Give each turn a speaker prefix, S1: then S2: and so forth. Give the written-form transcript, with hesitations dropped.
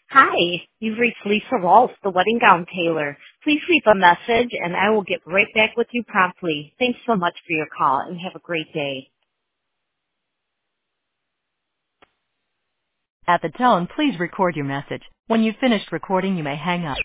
S1: Hi, you've reached Lisa Walsh, the wedding gown tailor. Please leave a message and I will get right back with you promptly. Thanks so much for your call and have a great day. At the tone, please record your message. When you've finished recording, you may hang up.